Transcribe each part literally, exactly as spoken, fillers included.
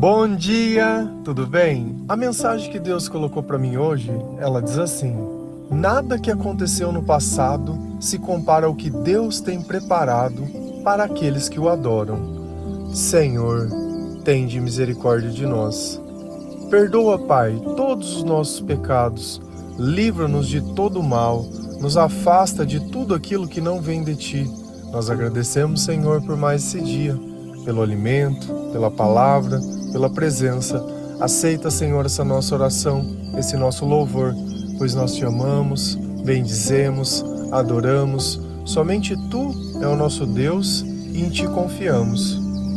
Bom dia, tudo bem? A mensagem que Deus colocou para mim hoje, ela diz assim: nada que aconteceu no passado se compara ao que Deus tem preparado para aqueles que o adoram. Senhor, tende misericórdia de nós. Perdoa, Pai, todos os nossos pecados, livra-nos de todo o mal, nos afasta de tudo aquilo que não vem de Ti. Nós agradecemos, Senhor, por mais esse dia, pelo alimento, pela palavra, pela presença. Aceita, Senhor, essa nossa oração, esse nosso louvor, pois nós Te amamos, bendizemos, adoramos. Somente Tu é o nosso Deus e em Ti confiamos.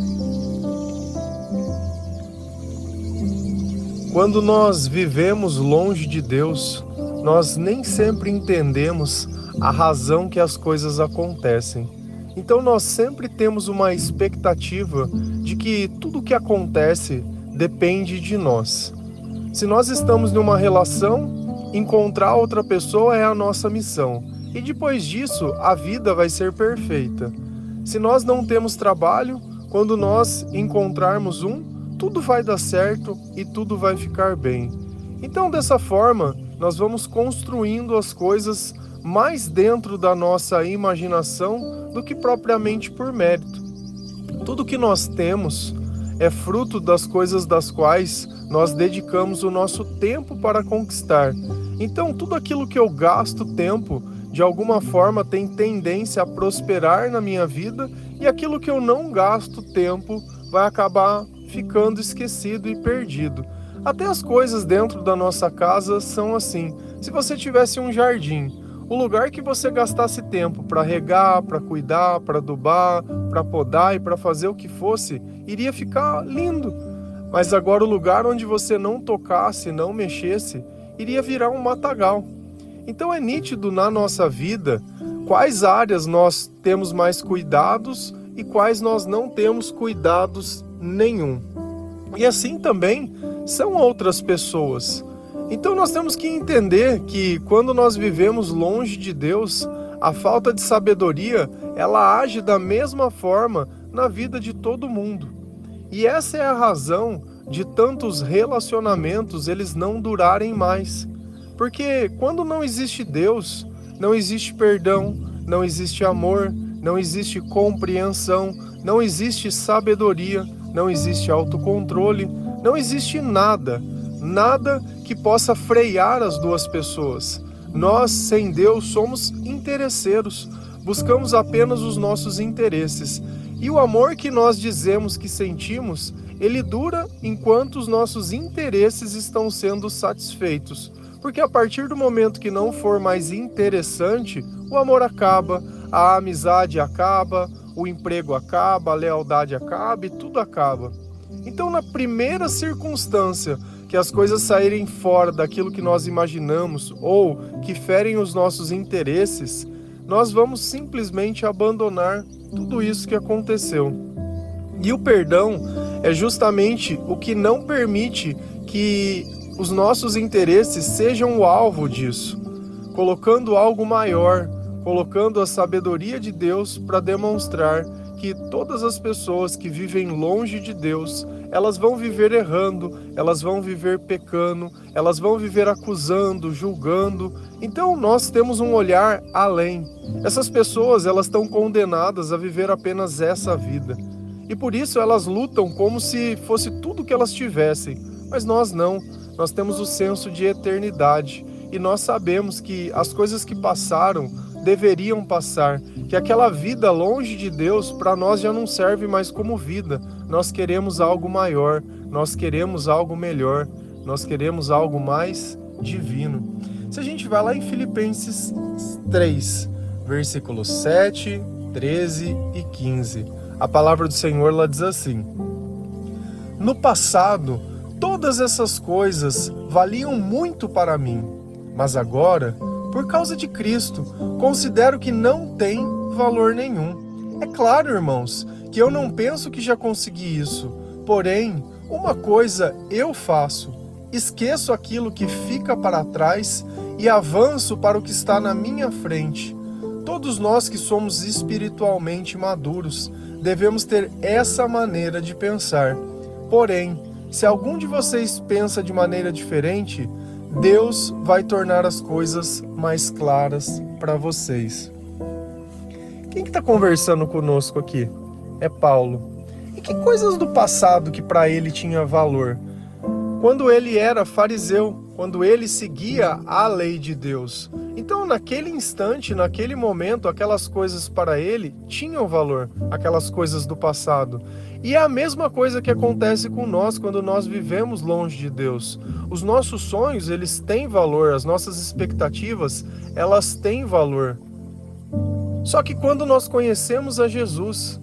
Quando nós vivemos longe de Deus, nós nem sempre entendemos a razão que as coisas acontecem. Então nós sempre temos uma expectativa de que tudo o que acontece depende de nós. Se nós estamos numa relação, encontrar outra pessoa é a nossa missão. E depois disso, a vida vai ser perfeita. Se nós não temos trabalho, quando nós encontrarmos um, tudo vai dar certo e tudo vai ficar bem. Então, dessa forma, nós vamos construindo as coisas mais dentro da nossa imaginação do que propriamente por mérito. Tudo que nós temos é fruto das coisas das quais nós dedicamos o nosso tempo para conquistar. Então, tudo aquilo que eu gasto tempo, de alguma forma, tem tendência a prosperar na minha vida, e aquilo que eu não gasto tempo vai acabar ficando esquecido e perdido. Até as coisas dentro da nossa casa são assim. Se você tivesse um jardim, o lugar que você gastasse tempo para regar, para cuidar, para adubar, para podar e para fazer o que fosse, iria ficar lindo. Mas agora o lugar onde você não tocasse, não mexesse, iria virar um matagal. Então é nítido na nossa vida quais áreas nós temos mais cuidados e quais nós não temos cuidados nenhum. E assim também são outras pessoas. Então nós temos que entender que quando nós vivemos longe de Deus, a falta de sabedoria, ela age da mesma forma na vida de todo mundo. E essa é a razão de tantos relacionamentos eles não durarem mais. Porque quando não existe Deus, não existe perdão, não existe amor, não existe compreensão, não existe sabedoria, não existe autocontrole, não existe nada, nada que possa frear as duas pessoas. Nós, sem Deus, somos interesseiros, buscamos apenas os nossos interesses. E o amor que nós dizemos que sentimos, ele dura enquanto os nossos interesses estão sendo satisfeitos. Porque a partir do momento que não for mais interessante, o amor acaba, a amizade acaba, o emprego acaba, a lealdade acaba e tudo acaba. Então, na primeira circunstância que as coisas saírem fora daquilo que nós imaginamos ou que ferem os nossos interesses, nós vamos simplesmente abandonar tudo isso que aconteceu. E o perdão é justamente o que não permite que os nossos interesses sejam o alvo disso, colocando algo maior, colocando a sabedoria de Deus para demonstrar que todas as pessoas que vivem longe de Deus, elas vão viver errando, elas vão viver pecando, elas vão viver acusando, julgando. Então nós temos um olhar além. Essas pessoas, elas estão condenadas a viver apenas essa vida. E por isso elas lutam como se fosse tudo que elas tivessem. Mas nós não. Nós temos o senso de eternidade. E nós sabemos que as coisas que passaram deveriam passar, que aquela vida longe de Deus para nós já não serve mais como vida. Nós queremos algo maior, nós queremos algo melhor, nós queremos algo mais divino. Se a gente vai lá em Filipenses três, versículos sete, treze e quinze, a palavra do Senhor lá diz assim: no passado, todas essas coisas valiam muito para mim, mas agora, por causa de Cristo, considero que não tem valor nenhum. É claro, irmãos, que eu não penso que já consegui isso. Porém, uma coisa eu faço: esqueço aquilo que fica para trás e avanço para o que está na minha frente. Todos nós que somos espiritualmente maduros devemos ter essa maneira de pensar. Porém, Se algum de vocês pensa de maneira diferente, Deus vai tornar as coisas mais claras para vocês. Quem que está conversando conosco aqui? É Paulo. E que coisas do passado que para ele tinha valor? Quando ele era fariseu, quando ele seguia a lei de Deus. Então, naquele instante, naquele momento, aquelas coisas para ele tinham valor, aquelas coisas do passado. E é a mesma coisa que acontece com nós quando nós vivemos longe de Deus. Os nossos sonhos, eles têm valor, as nossas expectativas, elas têm valor. Só que quando nós conhecemos a Jesus,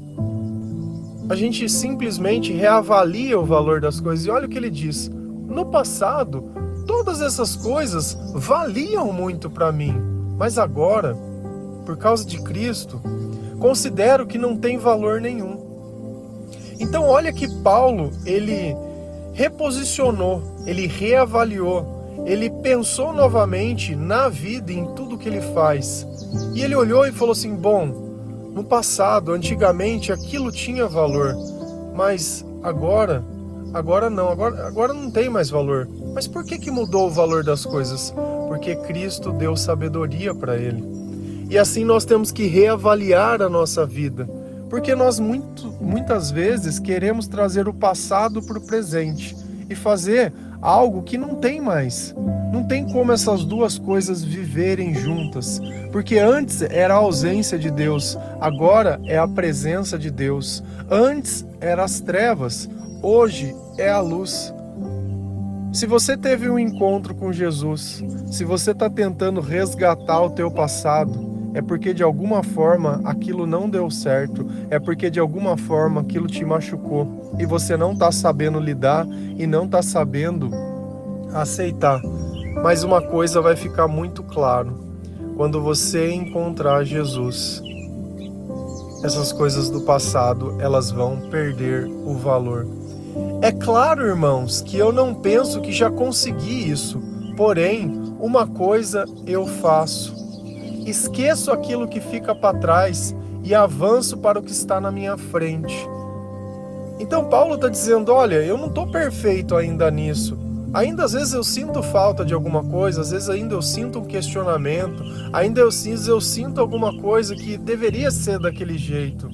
a gente simplesmente reavalia o valor das coisas. E olha o que ele diz: no passado, todas essas coisas valiam muito para mim, mas agora, por causa de Cristo, considero que não tem valor nenhum. Então olha que Paulo, ele reposicionou, ele reavaliou, ele pensou novamente na vida e em tudo que ele faz. E ele olhou e falou assim: bom, no passado, antigamente, aquilo tinha valor, mas agora, agora não, agora, agora não tem mais valor. Mas por que que mudou o valor das coisas? Porque Cristo deu sabedoria para ele. E assim nós temos que reavaliar a nossa vida, porque nós muito, muitas vezes queremos trazer o passado para o presente e fazer algo que não tem mais. Não tem como essas duas coisas viverem juntas, porque antes era a ausência de Deus, agora é a presença de Deus. Antes eram as trevas, hoje é a luz. Se você teve um encontro com Jesus, se você está tentando resgatar o teu passado, é porque de alguma forma aquilo não deu certo, é porque de alguma forma aquilo te machucou e você não está sabendo lidar e não está sabendo aceitar. Mas uma coisa vai ficar muito claro: quando você encontrar Jesus, essas coisas do passado, elas vão perder o valor. É claro, irmãos, que eu não penso que já consegui isso, porém, uma coisa eu faço: esqueço aquilo que fica para trás e avanço para o que está na minha frente. Então Paulo está dizendo: olha, eu não estou perfeito ainda nisso. Ainda às vezes eu sinto falta de alguma coisa, às vezes ainda eu sinto um questionamento, ainda eu, eu sinto alguma coisa que deveria ser daquele jeito.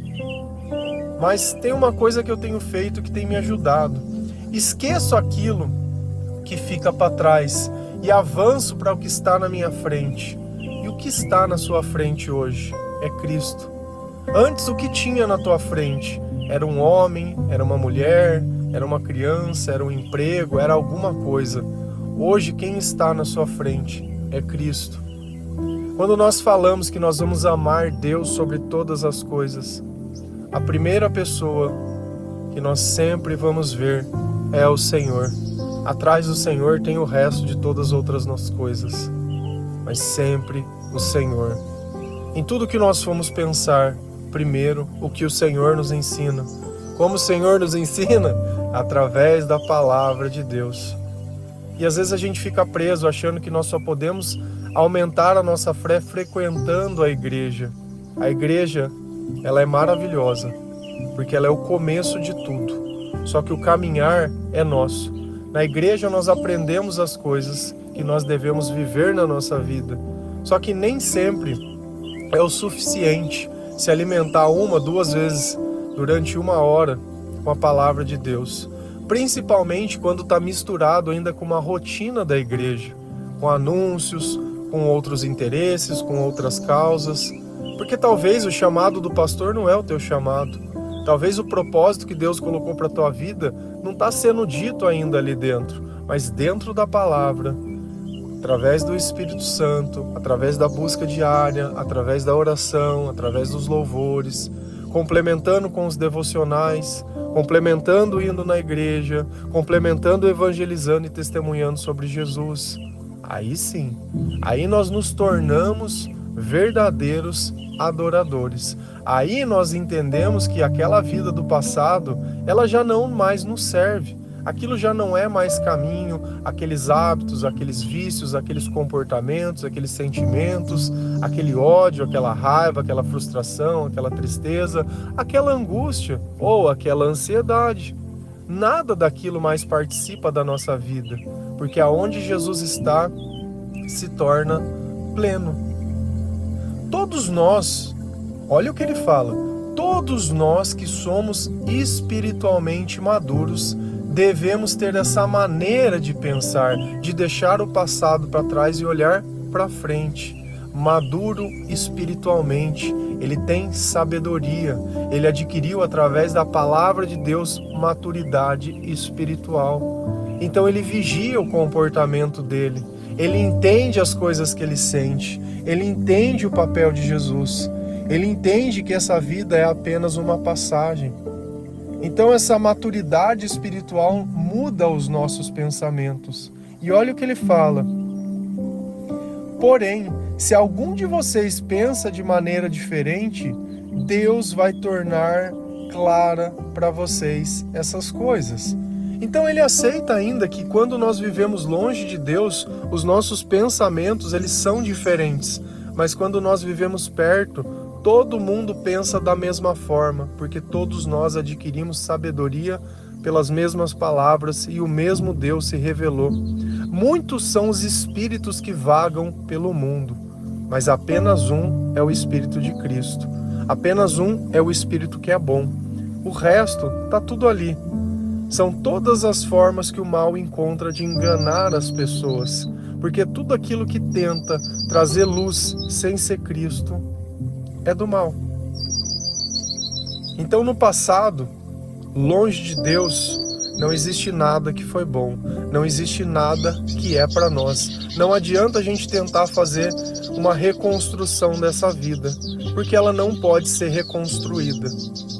Mas tem uma coisa que eu tenho feito que tem me ajudado. Esqueço aquilo que fica para trás e avanço para o que está na minha frente. E o que está na sua frente hoje é Cristo. Antes, o que tinha na tua frente era um homem, era uma mulher, era uma criança, era um emprego, era alguma coisa. Hoje, quem está na sua frente é Cristo. Quando nós falamos que nós vamos amar Deus sobre todas as coisas, a primeira pessoa que nós sempre vamos ver é o Senhor. Atrás do Senhor tem o resto de todas as outras coisas, mas sempre o Senhor. Em tudo que nós formos pensar, primeiro, o que o Senhor nos ensina. Como o Senhor nos ensina? Através da palavra de Deus. E às vezes a gente fica preso achando que nós só podemos aumentar a nossa fé frequentando a igreja. A igreja, ela é maravilhosa, porque ela é o começo de tudo. Só que o caminhar é nosso. Na igreja nós aprendemos as coisas que nós devemos viver na nossa vida. Só que nem sempre é o suficiente se alimentar uma, duas vezes durante uma hora com a palavra de Deus. Principalmente quando está misturado ainda com uma rotina da igreja, com anúncios, com outros interesses, com outras causas. Porque talvez o chamado do pastor não é o teu chamado. Talvez o propósito que Deus colocou para a tua vida não está sendo dito ainda ali dentro, mas dentro da palavra, através do Espírito Santo, através da busca diária, através da oração, através dos louvores, complementando com os devocionais, complementando indo na igreja, complementando evangelizando e testemunhando sobre Jesus. Aí sim, aí nós nos tornamos verdadeiros adoradores. Aí nós entendemos que aquela vida do passado, ela já não mais nos serve. Aquilo já não é mais caminho, aqueles hábitos, aqueles vícios, aqueles comportamentos, aqueles sentimentos, aquele ódio, aquela raiva, aquela frustração, aquela tristeza, aquela angústia ou aquela ansiedade. nada daquilo mais participa da nossa vida, porque aonde Jesus está se torna pleno. Todos nós, olha o que ele fala, todos nós que somos espiritualmente maduros, devemos ter essa maneira de pensar, de deixar o passado para trás e olhar para frente. Maduro espiritualmente, ele tem sabedoria, ele adquiriu através da palavra de Deus maturidade espiritual. Então ele vigia o comportamento dele, ele entende as coisas que ele sente, ele entende o papel de Jesus, ele entende que essa vida é apenas uma passagem. Então essa maturidade espiritual muda os nossos pensamentos. E olha o que ele fala. Porém, se algum de vocês pensa de maneira diferente, Deus vai tornar clara para vocês essas coisas. Então ele aceita ainda que quando nós vivemos longe de Deus, os nossos pensamentos eles são diferentes. Mas quando nós vivemos perto, todo mundo pensa da mesma forma, porque todos nós adquirimos sabedoria pelas mesmas palavras e o mesmo Deus se revelou. Muitos são os espíritos que vagam pelo mundo, mas apenas um é o Espírito de Cristo. Apenas um é o Espírito que é bom. O resto está tudo ali. São todas as formas que o mal encontra de enganar as pessoas, porque tudo aquilo que tenta trazer luz sem ser Cristo é do mal. Então no passado, longe de Deus, não existe nada que foi bom, não existe nada que é para nós. Não adianta a gente tentar fazer uma reconstrução dessa vida, porque ela não pode ser reconstruída.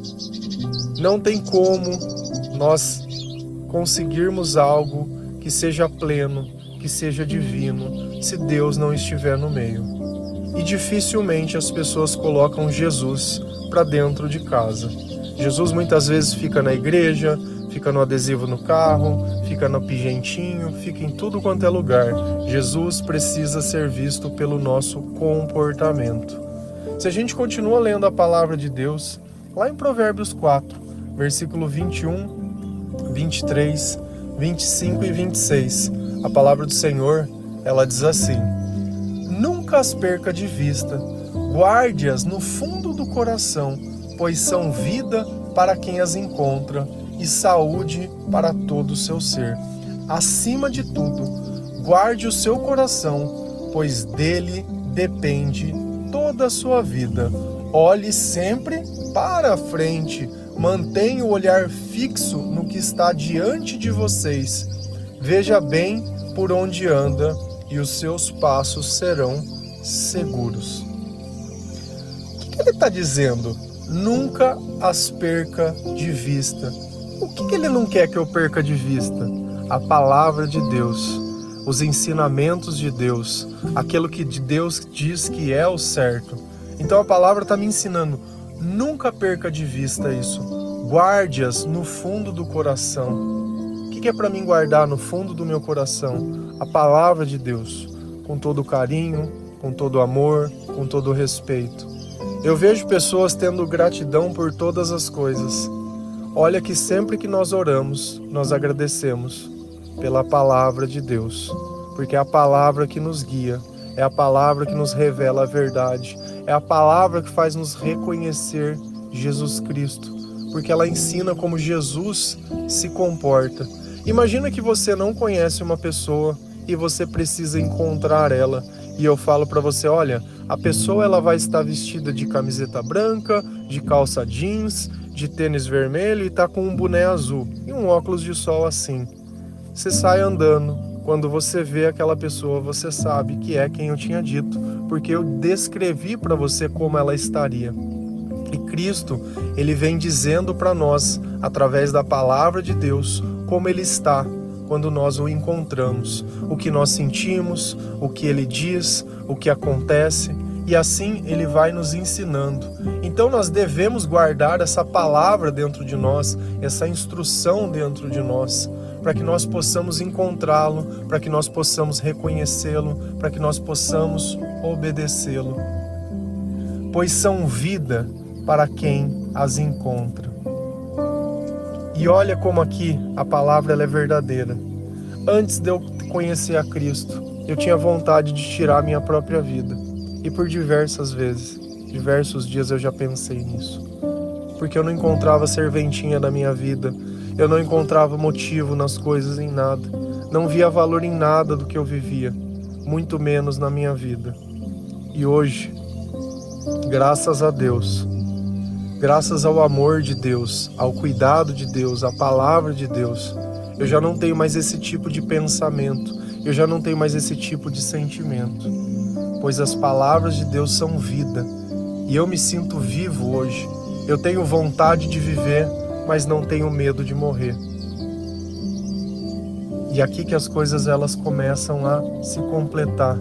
Não tem como nós conseguirmos algo que seja pleno, que seja divino, se Deus não estiver no meio. E dificilmente as pessoas colocam Jesus para dentro de casa. Jesus muitas vezes fica na igreja, fica no adesivo no carro, fica no pigentinho, fica em tudo quanto é lugar. Jesus precisa ser visto pelo nosso comportamento. Se a gente continua lendo a palavra de Deus, lá em Provérbios quatro, versículo vinte e um, vinte e três, vinte e cinco e vinte e seis, a palavra do Senhor, ela diz assim: nunca as perca de vista, guarde-as no fundo do coração, pois são vida para quem as encontra e saúde para todo o seu ser. Acima de tudo, guarde o seu coração, pois dele depende toda a sua vida. Olhe sempre para a frente, mantenha o olhar fixo no que está diante de vocês. Veja bem por onde anda e os seus passos serão seguros. O que ele está dizendo? Nunca as perca de vista. O que ele não quer que eu perca de vista? A palavra de Deus, os ensinamentos de Deus, aquilo que Deus diz que é o certo. Então a palavra está me ensinando, nunca perca de vista isso. Guarde-as no fundo do coração. O que é para mim guardar no fundo do meu coração? A palavra de Deus, com todo carinho, com todo amor, com todo respeito. Eu vejo pessoas tendo gratidão por todas as coisas. Olha que sempre que nós oramos, nós agradecemos pela palavra de Deus, porque é a palavra que nos guia, é a palavra que nos revela a verdade, é a palavra que faz nos reconhecer Jesus Cristo, porque ela ensina como Jesus se comporta. Imagina que você não conhece uma pessoa e você precisa encontrar ela. E eu falo para você, olha, a pessoa ela vai estar vestida de camiseta branca, de calça jeans, de tênis vermelho e tá com um boné azul e um óculos de sol assim. Você sai andando, quando você vê aquela pessoa, você sabe que é quem eu tinha dito, porque eu descrevi para você como ela estaria. E Cristo, ele vem dizendo para nós, através da palavra de Deus, como ele está quando nós o encontramos, o que nós sentimos, o que ele diz, o que acontece, e assim ele vai nos ensinando. Então nós devemos guardar essa palavra dentro de nós, essa instrução dentro de nós, para que nós possamos encontrá-lo, para que nós possamos reconhecê-lo, para que nós possamos obedecê-lo. Pois são vida para quem as encontra E olha como aqui a palavra ela é verdadeira. Antes de eu conhecer a Cristo, eu tinha vontade de tirar a minha própria vida. E por diversas vezes, diversos dias eu já pensei nisso. Porque eu não encontrava serventinha na minha vida. Eu não encontrava motivo nas coisas, em nada. Não via valor em nada do que eu vivia. Muito menos na minha vida. E hoje, graças a Deus, graças ao amor de Deus, ao cuidado de Deus, à palavra de Deus, eu já não tenho mais esse tipo de pensamento, eu já não tenho mais esse tipo de sentimento, pois as palavras de Deus são vida, e eu me sinto vivo hoje. Eu tenho vontade de viver, mas não tenho medo de morrer. E aqui que as coisas elas começam a se completar.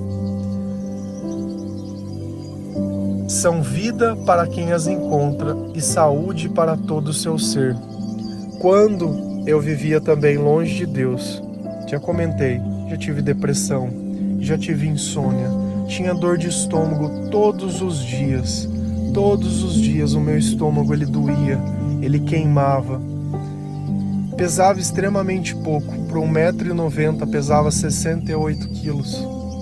São vida para quem as encontra e saúde para todo o seu ser. Quando eu vivia também longe de Deus, já comentei, já tive depressão, já tive insônia, tinha dor de estômago todos os dias. Todos os dias o meu estômago ele doía, ele queimava. Pesava extremamente pouco, para um metro e noventa pesava sessenta e oito quilos.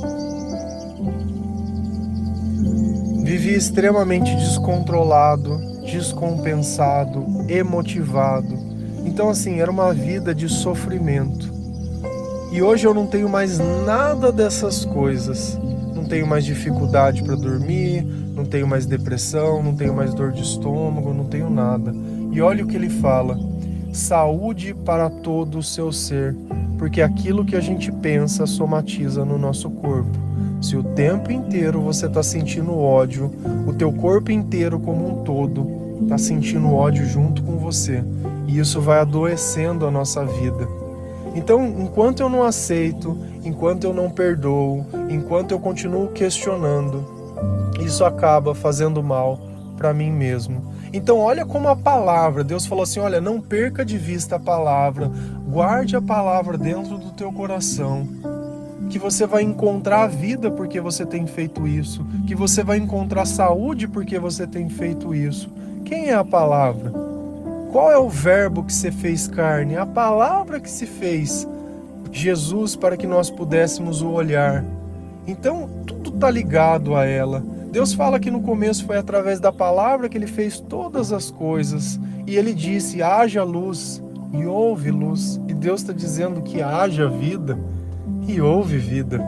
Vivia extremamente descontrolado, descompensado, emotivado. Então assim, era uma vida de sofrimento. E hoje eu não tenho mais nada dessas coisas. Não tenho mais dificuldade para dormir, não tenho mais depressão, não tenho mais dor de estômago, não tenho nada. E olha o que ele fala: saúde para todo o seu ser, porque aquilo que a gente pensa somatiza no nosso corpo. Se o tempo inteiro você está sentindo ódio, o teu corpo inteiro como um todo está sentindo ódio junto com você. E isso vai adoecendo a nossa vida. Então, enquanto eu não aceito, enquanto eu não perdoo, enquanto eu continuo questionando, isso acaba fazendo mal para mim mesmo. Então, olha como a palavra, Deus falou assim, olha, não perca de vista a palavra, guarde a palavra dentro do teu coração, que você vai encontrar a vida porque você tem feito isso, que você vai encontrar saúde porque você tem feito isso. Quem é a palavra? Qual é o verbo que se fez carne? A palavra que se fez Jesus para que nós pudéssemos o olhar. Então, tudo está ligado a ela. Deus fala que no começo foi através da palavra que ele fez todas as coisas. E ele disse, haja luz, e houve luz. E Deus está dizendo que haja vida, e houve vida.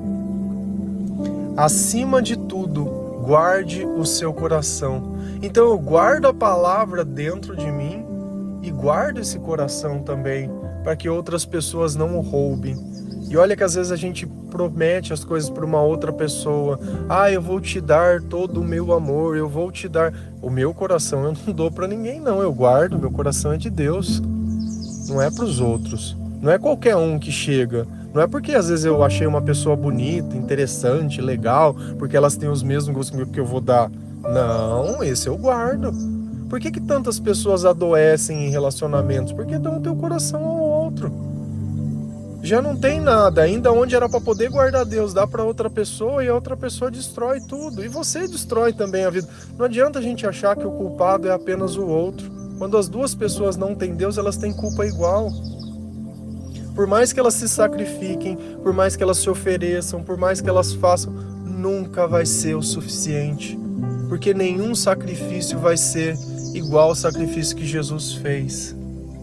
Acima de tudo, guarde o seu coração. Então eu guardo a palavra dentro de mim e guardo esse coração também, para que outras pessoas não o roubem. E olha que às vezes a gente promete as coisas para uma outra pessoa. Ah, eu vou te dar todo o meu amor, eu vou te dar... O meu coração eu não dou para ninguém não, eu guardo, meu coração é de Deus. Não é para os outros. Não é qualquer um que chega. Não é porque às vezes eu achei uma pessoa bonita, interessante, legal, porque elas têm os mesmos gostos que eu vou dar. Não, esse eu guardo. Por que que tantas pessoas adoecem em relacionamentos? Porque dão o teu coração ao outro. Já não tem nada, ainda onde era para poder guardar Deus, dá para outra pessoa e a outra pessoa destrói tudo. E você destrói também a vida. Não adianta a gente achar que o culpado é apenas o outro. Quando as duas pessoas não têm Deus, elas têm culpa igual. Por mais que elas se sacrifiquem, por mais que elas se ofereçam, por mais que elas façam, nunca vai ser o suficiente. Porque nenhum sacrifício vai ser igual ao sacrifício que Jesus fez.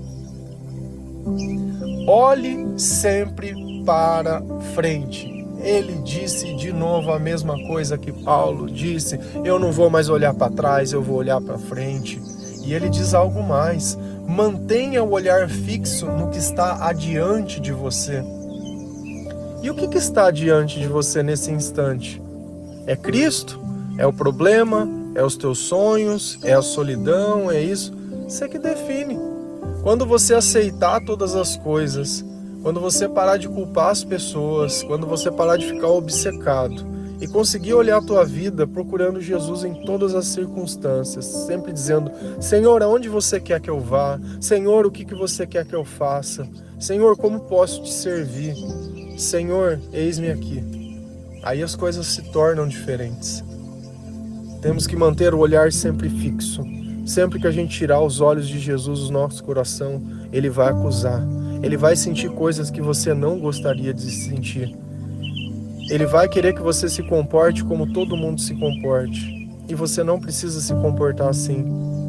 Olhe sempre para frente. Ele disse de novo a mesma coisa que Paulo disse. Eu não vou mais olhar para trás, eu vou olhar para frente. E ele diz algo mais. Mantenha o olhar fixo no que está adiante de você. E o que, que está adiante de você nesse instante? É Cristo? É o problema? É os teus sonhos? É a solidão? É isso? Você que define. Quando você aceitar todas as coisas, quando você parar de culpar as pessoas, quando você parar de ficar obcecado e conseguir olhar a tua vida procurando Jesus em todas as circunstâncias, sempre dizendo, Senhor, aonde você quer que eu vá? Senhor, o que, que você quer que eu faça? Senhor, como posso te servir? Senhor, eis-me aqui. Aí as coisas se tornam diferentes. Temos que manter o olhar sempre fixo. Sempre que a gente tirar os olhos de Jesus do nosso coração, ele vai acusar. Ele vai sentir coisas que você não gostaria de sentir. Ele vai querer que você se comporte como todo mundo se comporte. E você não precisa se comportar assim.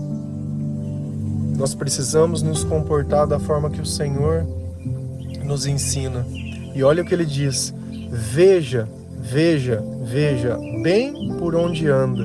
Nós precisamos nos comportar da forma que o Senhor nos ensina. E olha o que ele diz: veja, veja, veja bem por onde anda,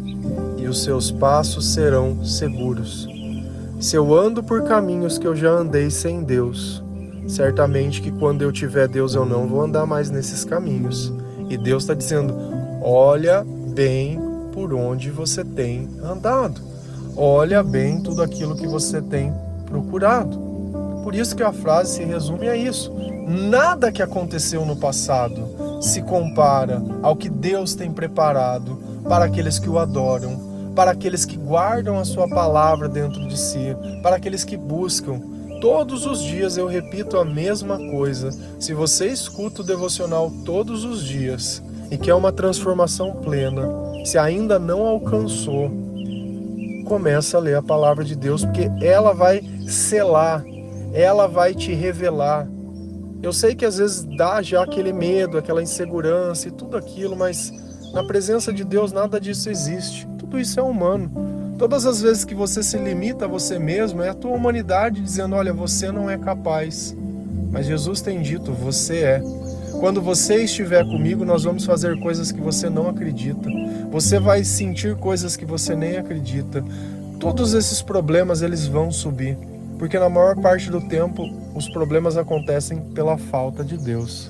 e os seus passos serão seguros. Se eu ando por caminhos que eu já andei sem Deus, certamente que quando eu tiver Deus eu não vou andar mais nesses caminhos. E Deus está dizendo: olha bem por onde você tem andado. Olha bem tudo aquilo que você tem procurado. Por isso que a frase se resume a isso. Nada que aconteceu no passado se compara ao que Deus tem preparado para aqueles que o adoram, para aqueles que guardam a sua palavra dentro de si, para aqueles que buscam. Todos os dias eu repito a mesma coisa. Se você escuta o devocional todos os dias e quer uma transformação plena, se ainda não alcançou, começa a ler a palavra de Deus, porque ela vai selar, ela vai te revelar. Eu sei que às vezes dá já aquele medo, aquela insegurança e tudo aquilo, mas na presença de Deus nada disso existe. Tudo isso é humano. Todas as vezes que você se limita a você mesmo, é a tua humanidade dizendo: olha, você não é capaz. Mas Jesus tem dito: você é. Quando você estiver comigo, nós vamos fazer coisas que você não acredita. Você vai sentir coisas que você nem acredita. Todos esses problemas, eles vão subir. Porque na maior parte do tempo, os problemas acontecem pela falta de Deus.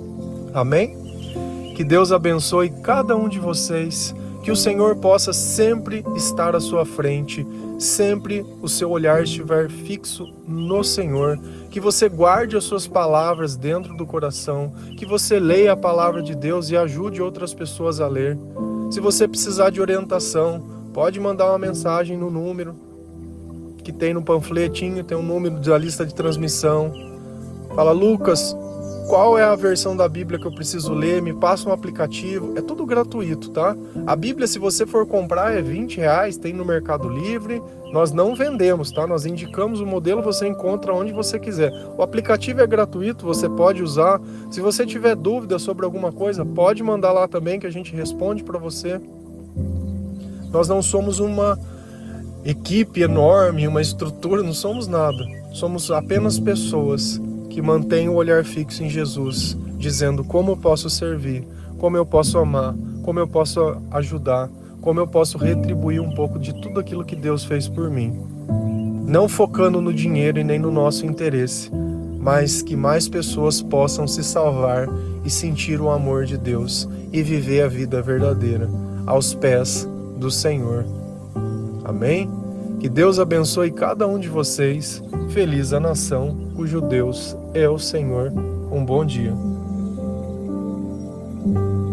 Amém? Que Deus abençoe cada um de vocês. Que o Senhor possa sempre estar à sua frente, sempre o seu olhar estiver fixo no Senhor, que você guarde as suas palavras dentro do coração, que você leia a palavra de Deus e ajude outras pessoas a ler. Se você precisar de orientação, pode mandar uma mensagem no número que tem no panfletinho, tem um número da lista de transmissão. Fala: Lucas, qual é a versão da Bíblia que eu preciso ler? Me passa um aplicativo. É tudo gratuito, tá? A Bíblia, se você for comprar, é vinte reais, tem no Mercado Livre. Nós não vendemos, tá? Nós indicamos o modelo, você encontra onde você quiser. O aplicativo é gratuito, você pode usar. Se você tiver dúvida sobre alguma coisa, pode mandar lá também que a gente responde para você. Nós não somos uma equipe enorme, uma estrutura, não somos nada. Somos apenas pessoas que mantém o olhar fixo em Jesus, dizendo: como eu posso servir, como eu posso amar, como eu posso ajudar, como eu posso retribuir um pouco de tudo aquilo que Deus fez por mim. Não focando no dinheiro e nem no nosso interesse, mas que mais pessoas possam se salvar e sentir o amor de Deus e viver a vida verdadeira aos pés do Senhor. Amém? Que Deus abençoe cada um de vocês. Feliz a nação cujo Deus é o Senhor. Um bom dia.